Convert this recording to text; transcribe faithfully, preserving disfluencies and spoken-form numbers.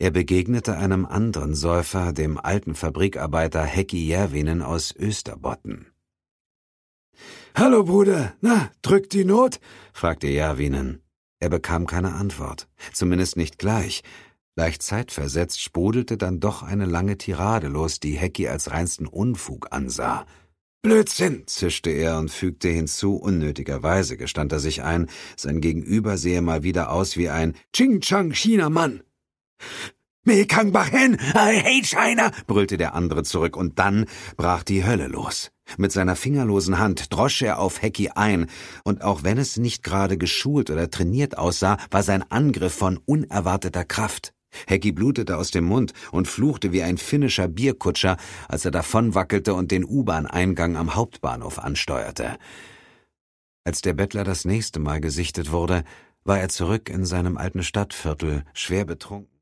Er begegnete einem anderen Säufer, dem alten Fabrikarbeiter Häkki Järvinen aus Österbotten. »Hallo, Bruder, na, drückt die Not?« fragte Järvinen. Er bekam keine Antwort, zumindest nicht gleich. Leicht zeitversetzt sprudelte dann doch eine lange Tirade los, die Häkki als reinsten Unfug ansah. »Blödsinn«, zischte er und fügte hinzu, unnötigerweise gestand er sich ein, sein Gegenüber sehe mal wieder aus wie ein Ching-Chang-China-Mann. »Me Kang Bach Hen, I hate China«, brüllte der andere zurück, und dann brach die Hölle los. Mit seiner fingerlosen Hand drosch er auf Häkki ein, und auch wenn es nicht gerade geschult oder trainiert aussah, war sein Angriff von unerwarteter Kraft. Häkki blutete aus dem Mund und fluchte wie ein finnischer Bierkutscher, als er davonwackelte und den U-Bahn-Eingang am Hauptbahnhof ansteuerte. Als der Bettler das nächste Mal gesichtet wurde, war er zurück in seinem alten Stadtviertel, schwer betrunken.